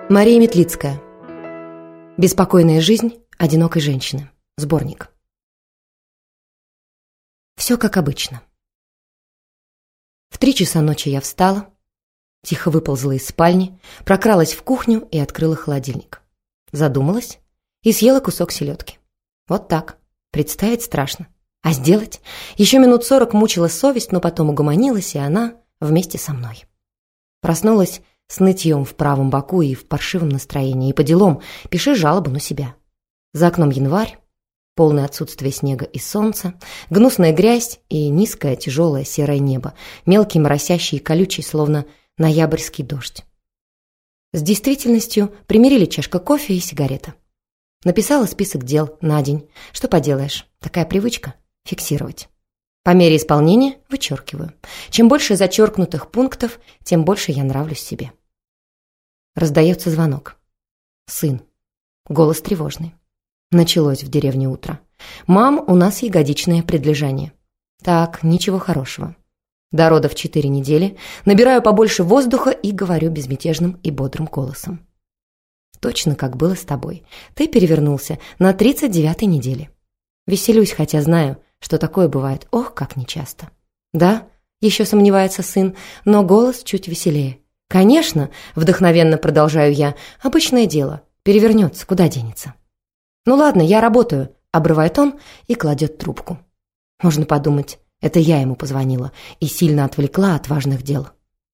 Мария Метлицкая. «Беспокойная жизнь одинокой женщины». Сборник. Все как обычно. В 3 часа ночи я встала, тихо выползла из спальни, прокралась в кухню и открыла холодильник. Задумалась и съела кусок селедки. Вот так. Представить страшно. А сделать? Еще минут 40 мучила совесть, но потом угомонилась, и она вместе со мной. Проснулась с нытьем в правом боку и в паршивом настроении. И по делам пиши жалобу на себя. За окном январь, полное отсутствие снега и солнца, гнусная грязь и низкое тяжелое серое небо, мелкий, моросящий и колючий, словно ноябрьский дождь. С действительностью примирили чашка кофе и сигарета. Написала список дел на день. Что поделаешь, такая привычка — фиксировать. По мере исполнения вычеркиваю. Чем больше зачеркнутых пунктов, тем больше я нравлюсь себе. Раздается звонок. Сын. Голос тревожный. Началось в деревне утро. «Мам, у нас ягодичное предлежание». Так, ничего хорошего. До родов 4 недели, набираю побольше воздуха и говорю безмятежным и бодрым голосом. «Точно как было с тобой. Ты перевернулся на 39-й неделе. Веселюсь, хотя знаю, что такое бывает, ох, как нечасто». «Да?» — еще сомневается сын, но голос чуть веселее. «Конечно», — вдохновенно продолжаю я, — «обычное дело. Перевернется, куда денется». «Ну ладно, я работаю», — обрывает он и кладет трубку. Можно подумать, это я ему позвонила и сильно отвлекла от важных дел.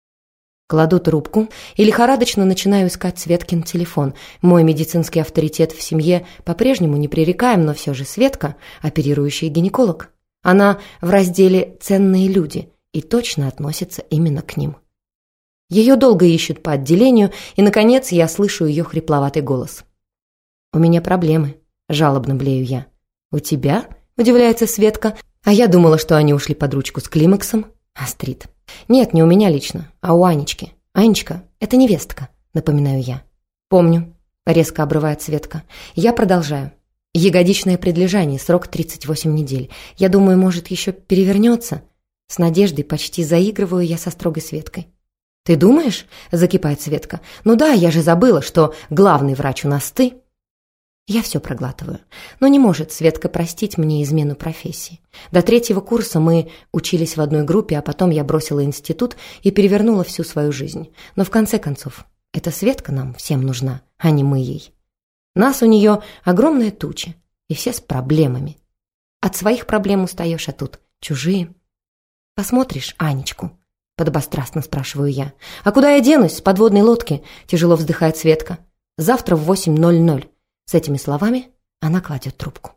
Кладу трубку и лихорадочно начинаю искать Светкин телефон. Мой медицинский авторитет в семье по-прежнему непререкаем, но все же Светка — оперирующий гинеколог. Она в разделе «Ценные люди» и точно относится именно к ним. Ее долго ищут по отделению, и, наконец, я слышу ее хрипловатый голос. «У меня проблемы», — жалобно блею я. «У тебя?» — удивляется Светка. «А я думала, что они ушли под ручку с Климаксом». Острит. «Нет, не у меня лично, а у Анечки. Анечка — это невестка», — напоминаю я. «Помню», — резко обрывает Светка. Я продолжаю. «Ягодичное предлежание, срок 38 недель. Я думаю, может, еще перевернется?» С надеждой почти заигрываю я со строгой Светкой. «Ты думаешь?» — закипает Светка. «Ну да, я же забыла, что главный врач у нас ты». Я все проглатываю. Но не может Светка простить мне измену профессии. До 3-го курса мы учились в одной группе, а потом я бросила институт и перевернула всю свою жизнь. Но в конце концов, эта Светка нам всем нужна, а не мы ей. Нас у нее огромная туча, и все с проблемами. От своих проблем устаешь, а тут чужие. «Посмотришь Анечку?» — подобострастно спрашиваю я. «А куда я денусь с подводной лодки?» — тяжело вздыхает Светка. «Завтра в 8:00. С этими словами она кладет трубку.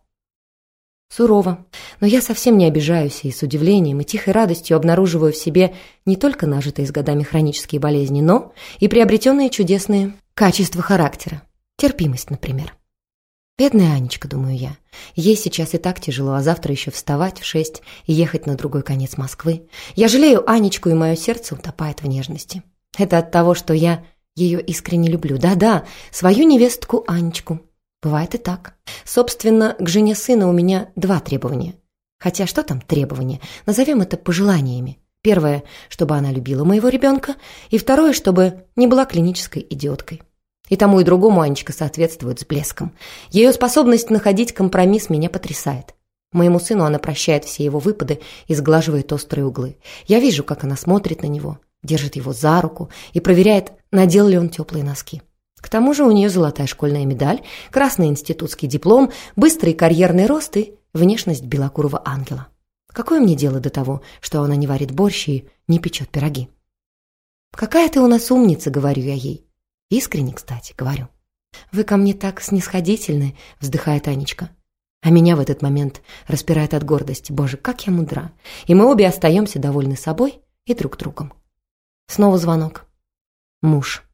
Сурово, но я совсем не обижаюсь и с удивлением и тихой радостью обнаруживаю в себе не только нажитые с годами хронические болезни, но и приобретенные чудесные качества характера. Терпимость, например. Бедная Анечка, думаю я. Ей сейчас и так тяжело, а завтра еще вставать в 6 и ехать на другой конец Москвы. Я жалею Анечку, и мое сердце утопает в нежности. Это от того, что я ее искренне люблю. Да-да, свою невестку Анечку. Бывает и так. Собственно, к жене сына у меня 2 требования. Хотя что там требования? Назовем это пожеланиями. Первое, чтобы она любила моего ребенка, и второе, чтобы не была клинической идиоткой. И тому, и другому Анечка соответствует с блеском. Ее способность находить компромисс меня потрясает. Моему сыну она прощает все его выпады и сглаживает острые углы. Я вижу, как она смотрит на него, держит его за руку и проверяет, надел ли он теплые носки. К тому же у нее золотая школьная медаль, красный институтский диплом, быстрый карьерный рост и внешность белокурого ангела. Какое мне дело до того, что она не варит борщ и не печет пироги? «Какая ты у нас умница», — говорю я ей. Искренне, кстати, говорю. «Вы ко мне так снисходительны», — вздыхает Анечка. А меня в этот момент распирает от гордости. Боже, как я мудра. И мы обе остаемся довольны собой и друг другом. Снова звонок. Муж.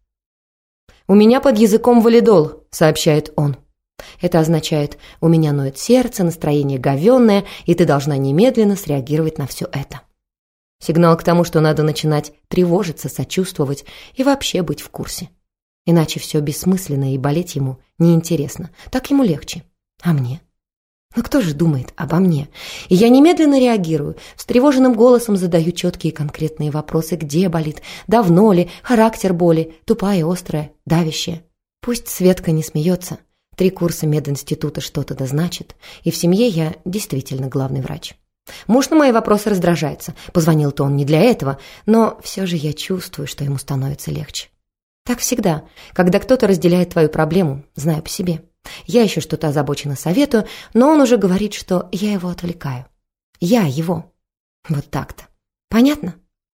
«У меня под языком валидол», — сообщает он. Это означает, у меня ноет сердце, настроение говенное, и ты должна немедленно среагировать на все это. Сигнал к тому, что надо начинать тревожиться, сочувствовать и вообще быть в курсе. Иначе все бессмысленно, и болеть ему неинтересно. Так ему легче. А мне? Но кто же думает обо мне? И я немедленно реагирую, встревоженным голосом задаю четкие и конкретные вопросы. Где болит? Давно ли? Характер боли? Тупая, острая, давящая? Пусть Светка не смеется, 3 курса мединститута что-то да значит, и в семье я действительно главный врач. Муж на мои вопросы раздражается. Позвонил-то он не для этого, но все же я чувствую, что ему становится легче. Так всегда, когда кто-то разделяет твою проблему, знаю по себе. Я еще что-то озабоченно советую, но он уже говорит, что я его отвлекаю. Я его. Вот так-то. Понятно?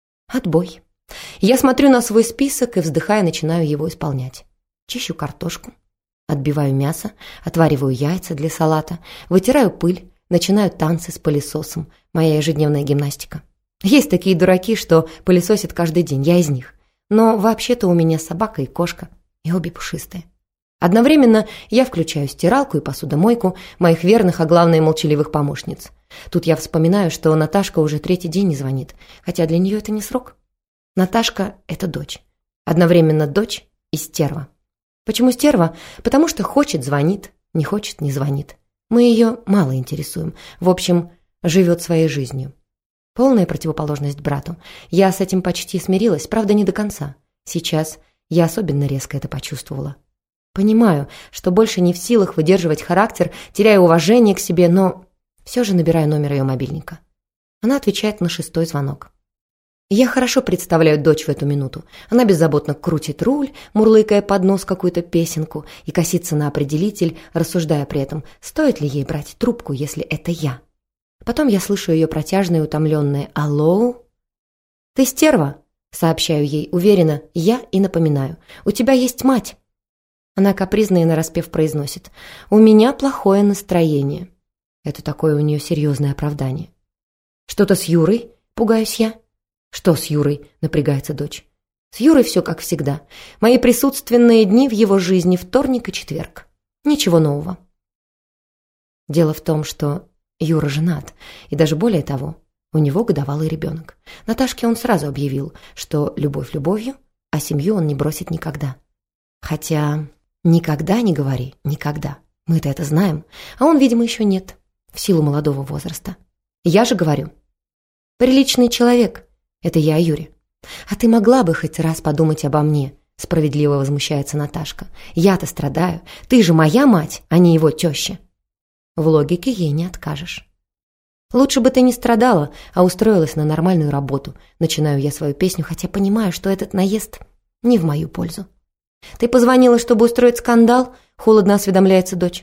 Отбой. Я смотрю на свой список и, вздыхая, начинаю его исполнять. Чищу картошку, отбиваю мясо, отвариваю яйца для салата, вытираю пыль, начинаю танцы с пылесосом, моя ежедневная гимнастика. Есть такие дураки, что пылесосят каждый день, я из них. Но вообще-то у меня собака и кошка, и обе пушистые. Одновременно я включаю стиралку и посудомойку, моих верных, а главное молчаливых помощниц. Тут я вспоминаю, что Наташка уже 3-й день не звонит, хотя для нее это не срок. Наташка – это дочь. Одновременно дочь и стерва. Почему стерва? Потому что хочет – звонит, не хочет – не звонит. Мы ее мало интересуем. В общем, живет своей жизнью. Полная противоположность брату. Я с этим почти смирилась, правда, не до конца. Сейчас я особенно резко это почувствовала. Понимаю, что больше не в силах выдерживать характер, теряю уважение к себе, но все же набираю номер ее мобильника. Она отвечает на 6-й звонок. Я хорошо представляю дочь в эту минуту. Она беззаботно крутит руль, мурлыкая под нос какую-то песенку, и косится на определитель, рассуждая при этом, стоит ли ей брать трубку, если это я. Потом я слышу ее протяжное и утомленное «Алло?» «Ты стерва?» — сообщаю ей уверенно я и напоминаю. «У тебя есть мать». Она капризно и нараспев произносит: «У меня плохое настроение». Это такое у нее серьезное оправдание. «Что-то с Юрой?» — пугаюсь я. «Что с Юрой?» — напрягается дочь. «С Юрой все как всегда. Мои присутственные дни в его жизни вторник и четверг. Ничего нового». Дело в том, что Юра женат, и даже более того, у него годовалый ребенок. Наташке он сразу объявил, что любовь любовью, а семью он не бросит никогда. Хотя никогда не говори «никогда». Мы-то это знаем, а он, видимо, еще нет, в силу молодого возраста. Я же говорю: «Приличный человек». Это я о Юре. «А ты могла бы хоть раз подумать обо мне?» Справедливо возмущается Наташка. «Я-то страдаю. Ты же моя мать, а не его теща». В логике ей не откажешь. «Лучше бы ты не страдала, а устроилась на нормальную работу». Начинаю я свою песню, хотя понимаю, что этот наезд не в мою пользу. «Ты позвонила, чтобы устроить скандал?» Холодно осведомляется дочь.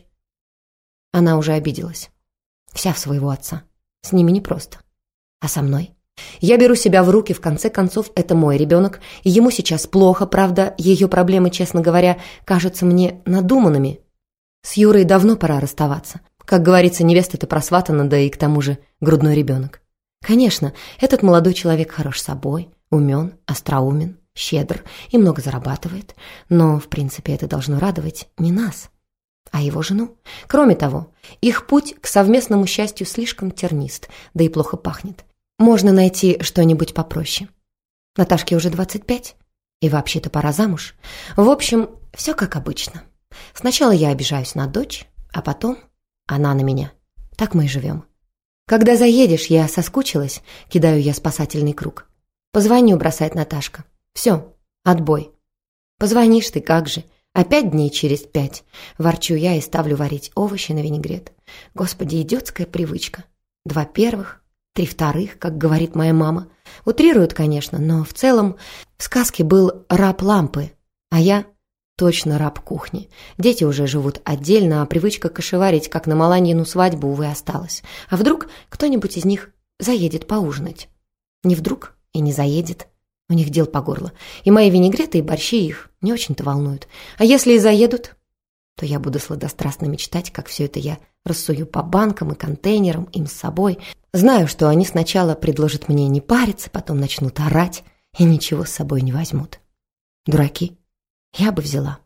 Она уже обиделась. Вся в своего отца. С ними непросто. А со мной? Я беру себя в руки, в конце концов, это мой ребенок, и ему сейчас плохо, правда, ее проблемы, честно говоря, кажутся мне надуманными. С Юрой давно пора расставаться. Как говорится, невеста-то просватана, да и к тому же грудной ребенок. Конечно, этот молодой человек хорош собой, умен, остроумен, щедр и много зарабатывает, но, в принципе, это должно радовать не нас, а его жену. Кроме того, их путь к совместному счастью слишком тернист, да и плохо пахнет. Можно найти что-нибудь попроще. Наташке уже 25, и вообще-то пора замуж. В общем, все как обычно. Сначала я обижаюсь на дочь, а потом она на меня. Так мы и живем. «Когда заедешь, я соскучилась», — кидаю я спасательный круг. «Позвоню», — бросает Наташка. «Все, отбой». «Позвонишь ты, как же. Опять дней через 5. Ворчу я и ставлю варить овощи на винегрет. Господи, идиотская привычка. 2 первых, 3 вторых, как говорит моя мама. Утрируют, конечно, но в целом в сказке был раб лампы, а я точно раб кухни. Дети уже живут отдельно, а привычка кошеварить, как на Маланьину свадьбу, увы, осталась. А вдруг кто-нибудь из них заедет поужинать? Не вдруг и не заедет. У них дел по горло. И мои винегреты и борщи их не очень-то волнуют. А если и заедут, то я буду сладострастно мечтать, как все это я рассую по банкам и контейнерам им с собой. Знаю, что они сначала предложат мне не париться, потом начнут орать и ничего с собой не возьмут. Дураки. Я бы взяла.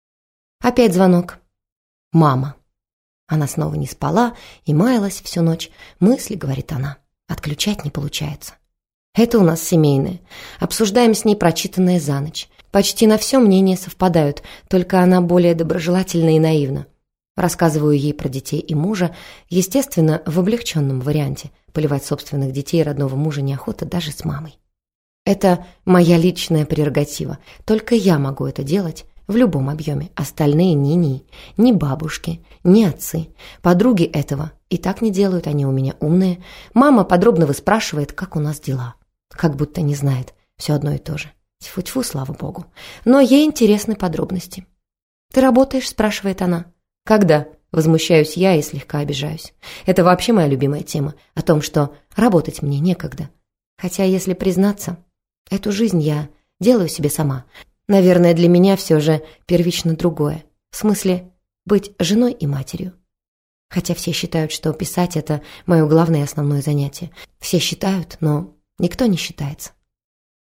Опять звонок. Мама. Она снова не спала и маялась всю ночь. Мысли, говорит она, отключать не получается. Это у нас семейное. Обсуждаем с ней прочитанное за ночь. Почти на все мнения совпадают, только она более доброжелательна и наивна. Рассказываю ей про детей и мужа, естественно, в облегченном варианте. Поливать собственных детей и родного мужа неохота даже с мамой. Это моя личная прерогатива. Только я могу это делать в любом объеме. Остальные ни бабушки, ни отцы. Подруги этого и так не делают, они у меня умные. Мама подробно выспрашивает, как у нас дела. Как будто не знает, все одно и то же. Тьфу-тьфу, слава богу. Но ей интересны подробности. «Ты работаешь?» – спрашивает она. «Когда?» – возмущаюсь я и слегка обижаюсь. Это вообще моя любимая тема, о том, что работать мне некогда. Хотя, если признаться, эту жизнь я делаю себе сама. Наверное, для меня все же первично другое. В смысле, быть женой и матерью. Хотя все считают, что писать – это мое главное и основное занятие. Все считают, но никто не считается.